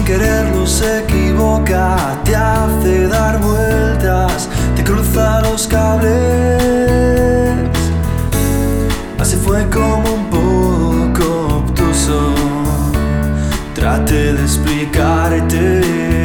quererlo se equivoca, te hace dar vueltas, te cruza los cables. Así fue como un poco obtuso traté de explicarte.